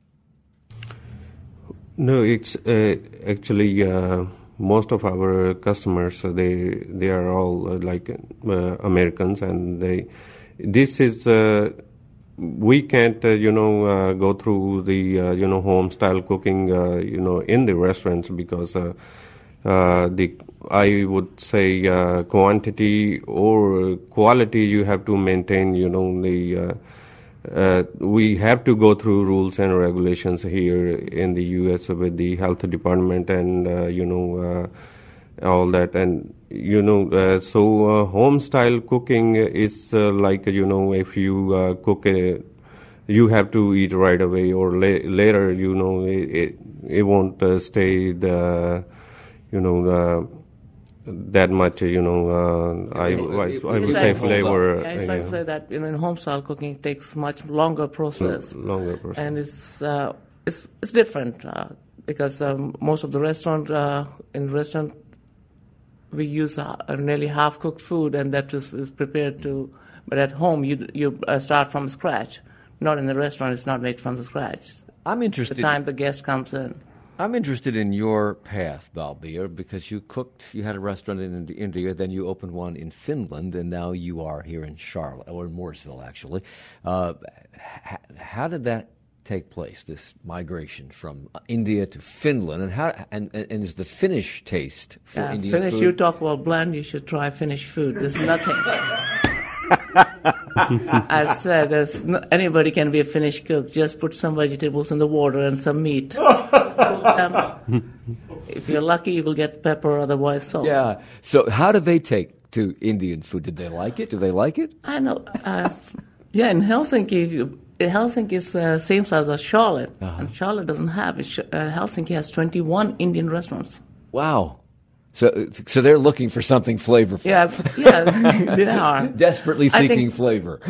No, it's uh, actually uh, most of our customers, uh, they they are all uh, like uh, Americans, and they this is. Uh, We can't, uh, you know, uh, go through the, uh, you know, home-style cooking, uh, you know, in the restaurants because uh, uh, the, I would say, uh, quantity or quality you have to maintain, you know, the, uh, uh, we have to go through rules and regulations here in the U S with the health department and, uh, you know, uh, all that. And, you know, uh, so uh, home-style cooking is uh, like, you know, if you uh, cook it, you have to eat right away, or la- later, you know, it, it, it won't uh, stay the, you know, uh, that much, you know, uh, I, I, I would say flavor. Yeah, it's like say that, you know, in home-style cooking it takes much longer process. L- longer process. And it's, uh, it's, it's different uh, because um, most of the restaurant, uh, in restaurant, we use uh, nearly half-cooked food, and that is, is prepared to. But at home, you you uh, start from scratch. Not in the restaurant; it's not made from the scratch. I'm interested. The time the guest comes in. I'm interested in your path, Balbir, because you cooked, you had a restaurant in India, then you opened one in Finland, and now you are here in Charlotte, or in Morrisville, actually. Uh, h- how did that take place, this migration from India to Finland, and how and, and, and is the Finnish taste for yeah, Indian Finnish, food? you talk about bland, you should try Finnish food. There's nothing. I said, there's no, anybody can be a Finnish cook. Just put some vegetables in the water and some meat. um, if you're lucky, you will get pepper, otherwise salt. Yeah. So how did they take to Indian food? Did they like it? Do they like it? I know. Uh, yeah, in Helsinki, you, Helsinki is the uh, same size as Charlotte, uh-huh. and Charlotte doesn't have it. Uh, Helsinki has twenty-one Indian restaurants. Wow. So, so they're looking for something flavorful. Yeah, yeah, they are. Desperately seeking think, flavor.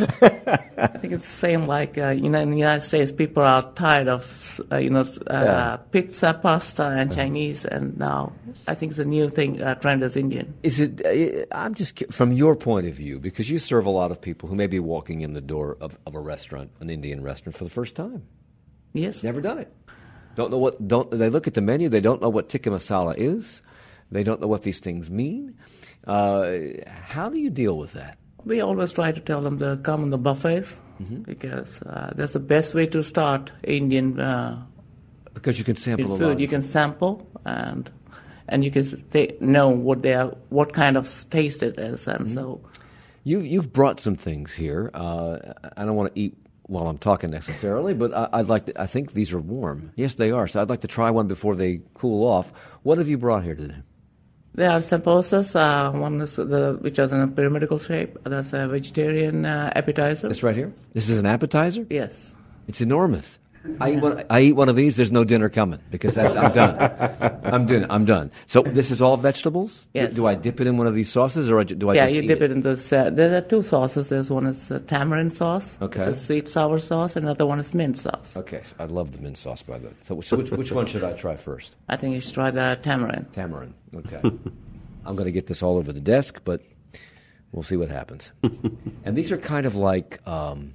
I think it's the same like, uh, you know, in the United States, people are tired of, uh, you know, uh, yeah. pizza, pasta, and Chinese, and now I think it's a new thing, uh, trend is Indian. Is it, uh, I'm just, from your point of view, because you serve a lot of people who may be walking in the door of, of a restaurant, an Indian restaurant, for the first time. Yes. Never done it. Don't know what, don't, they look at the menu, they don't know what tikka masala is. They don't know what these things mean. Uh, how do you deal with that? We always try to tell them to come on the buffets mm-hmm. because uh, that's the best way to start Indian uh, because you can sample food. A lot you can sample and and you can stay, know what they are, what kind of taste it is, and mm-hmm. so you you've brought some things here. Uh, I don't want to eat while I'm talking necessarily, but I, I'd like to, I think these are warm. Yes, they are. So I'd like to try one before they cool off. What have you brought here today? There are samosas. Uh, one is the which is in a pyramidal shape. That's a vegetarian uh, appetizer. This right here. This is an appetizer. Yes. It's enormous. I eat one. I eat one of these. There's no dinner coming because that's I'm done. I'm done. I'm done. So this is all vegetables. Yes. Do I dip it in one of these sauces, or do I? Yeah, just you eat dip it? it in this. Uh, there are two sauces. There's one is a tamarind sauce. Okay. It's a sweet sour sauce. Another one is mint sauce. Okay. So I love the mint sauce, by the way. So, so which which one should I try first? I think you should try the tamarind. Tamarind. Okay. I'm going to get this all over the desk, but we'll see what happens. And these are kind of like, um,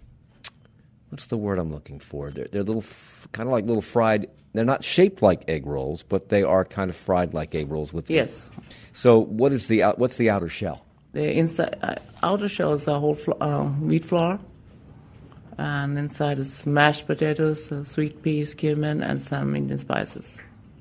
what's the word I'm looking for? They're, they're little, f- kind of like little fried. They're not shaped like egg rolls, but they are kind of fried like egg rolls with. Yes. The, so what is the out, what's the outer shell? The inside uh, outer shell is a whole fl- uh, wheat flour, and inside is mashed potatoes, uh, sweet peas, cumin, and some Indian spices.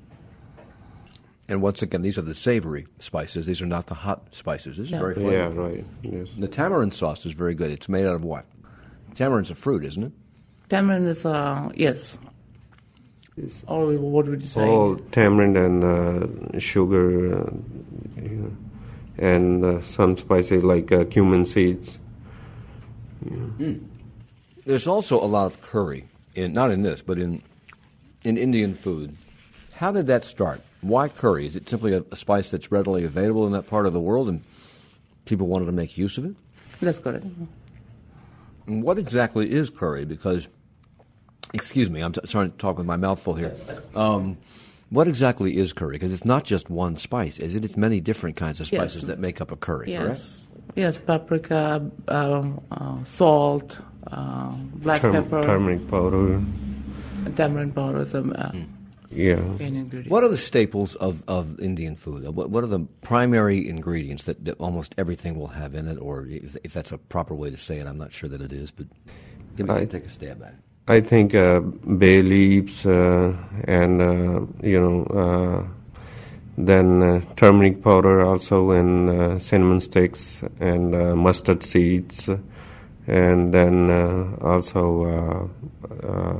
And once again, these are the savory spices. These are not the hot spices. This is yeah. very flavorful. Yeah, right. Yes. The tamarind sauce is very good. It's made out of what? Tamarind's a fruit, isn't it? Tamarind is, uh, yes. It's all, what would you say? All tamarind and uh, sugar, uh, you know, and uh, some spices like uh, cumin seeds. Yeah. Mm. There's also a lot of curry, in not in this, but in in Indian food. How did that start? Why curry? Is it simply a, a spice that's readily available in that part of the world and people wanted to make use of it? That's correct. And what exactly is curry? Because, excuse me, I'm t- trying to talk with my mouth full here. Um, what exactly is curry? Because it's not just one spice, is it? It's many different kinds of spices yes. that make up a curry, yes. correct? Yes, paprika, uh, uh, salt, uh, black Term- pepper. Turmeric powder. Tamarind powder. Some, uh, mm. Yeah. What are the staples of, of Indian food? What, what are the primary ingredients that, that almost everything will have in it? Or if, if that's a proper way to say it, I'm not sure that it is, but give me, I, take a stab at it. I think uh, bay leaves uh, and, uh, you know, uh, then uh, turmeric powder also, and uh, cinnamon sticks and uh, mustard seeds, and then uh, also uh, uh,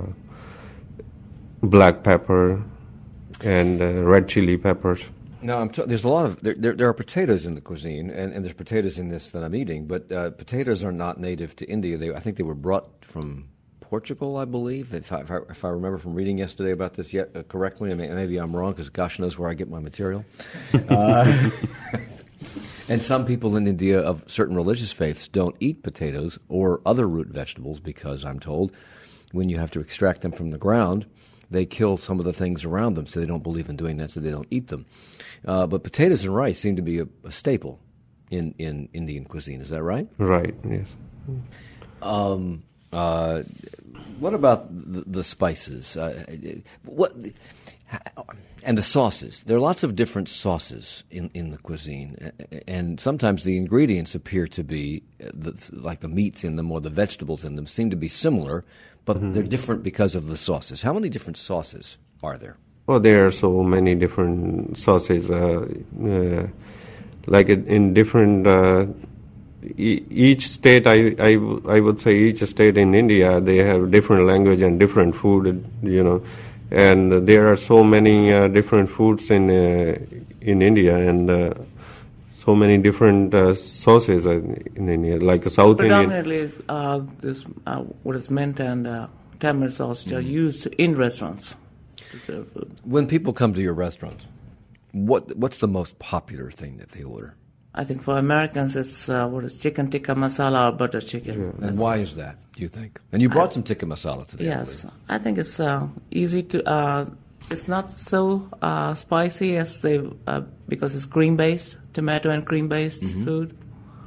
black pepper and uh, red chili peppers. Now, I'm t- there's a lot of there, there. There are potatoes in the cuisine, and, and there's potatoes in this that I'm eating. But uh, potatoes are not native to India. They, I think they were brought from Portugal, I believe. If I, if I, if I remember from reading yesterday about this yet uh, correctly, I mean, maybe I'm wrong because gosh knows where I get my material. Uh, and some people in India of certain religious faiths don't eat potatoes or other root vegetables because I'm told when you have to extract them from the ground, they kill some of the things around them, so they don't believe in doing that, so they don't eat them. Uh, but potatoes and rice seem to be a, a staple in, in Indian cuisine. Is that right? Right, yes. Um, Uh, what about the, the spices? Uh, what and the sauces? There are lots of different sauces in, in the cuisine, and sometimes the ingredients appear to be the, like the meats in them or the vegetables in them seem to be similar, but mm-hmm. they're different because of the sauces. How many different sauces are there? Well, there are so many different sauces. Uh, uh, like in different. Uh, Each state, I, I, I would say each state in India, they have different language and different food, you know, and there are so many uh, different foods in uh, in India, and uh, so many different uh, sauces in India, like a South Indian. Predominantly, uh, this uh, what is mint and uh, tamarind sauce are used in restaurants to serve food. When people come to your restaurants, what what's the most popular thing that they order? I think for Americans, it's uh, what is chicken tikka masala or butter chicken. Yeah. And why is that, do you think? And you brought I, some tikka masala today. Yes, I, I think it's uh, easy to. Uh, it's not so uh, spicy as they uh, because it's cream based, tomato and cream based mm-hmm. food.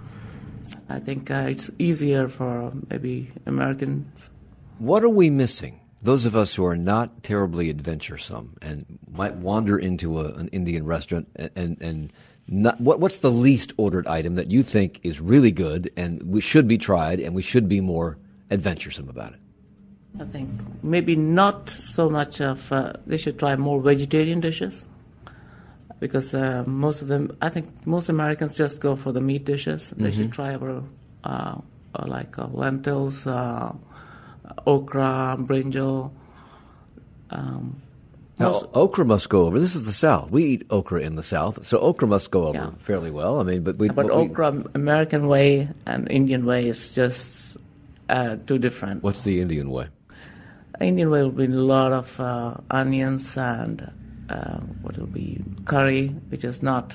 I think uh, it's easier for maybe Americans. What are we missing? Those of us who are not terribly adventuresome and might wander into a, an Indian restaurant and and. and Not, what, what's the least ordered item that you think is really good and we should be tried and we should be more adventuresome about it? I think maybe not so much of, uh, they should try more vegetarian dishes because uh, most of them, I think most Americans just go for the meat dishes. They mm-hmm. should try our, uh, like uh, lentils, uh, okra, brinjal, um Now, okra must go over. This is the South. We eat okra in the South, so okra must go over yeah. fairly well. I mean, but we. But, but okra, we, American way and Indian way is just uh, too different. What's the Indian way? Indian way will be a lot of uh, onions and uh, what will be curry, which is not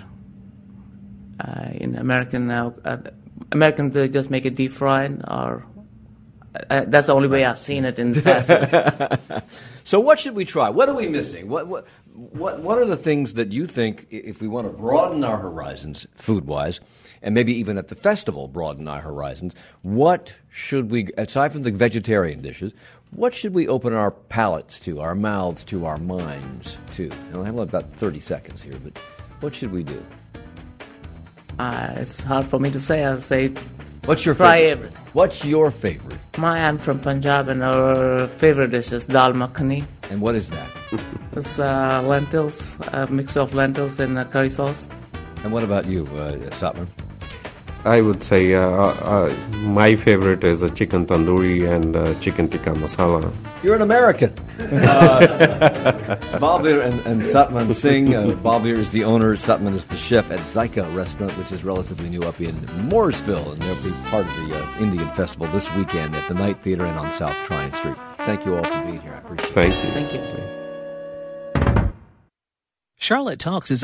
uh, in American now. Uh, Americans they just make it deep fried or. Uh, that's the only way I've seen it in fast food. So what should we try? What are we missing? What what what what are the things that you think, if we want to broaden our horizons food-wise, and maybe even at the festival broaden our horizons, what should we, aside from the vegetarian dishes, what should we open our palates to, our mouths to, our minds to? And I have about thirty seconds here, but what should we do? Uh, it's hard for me to say. I'll say What's your try favorite? everything. What's your favorite? My I'm from Punjab, and our favorite dish is dal makhani. And what is that? It's uh, lentils, a mix of lentils and uh, curry sauce. And what about you, uh, Satman? I would say uh, uh, my favorite is a chicken tandoori and uh, chicken tikka masala. You're an American. Uh, Balbir and, and Satman Singh. Uh, Balbir is the owner. Satman is the chef at Zyka Restaurant, which is relatively new up in Mooresville. And they'll be part of the uh, Indian Festival this weekend at the Night Theater and on South Tryon Street. Thank you all for being here. I appreciate Thank it. you. Thank you. Charlotte Talks is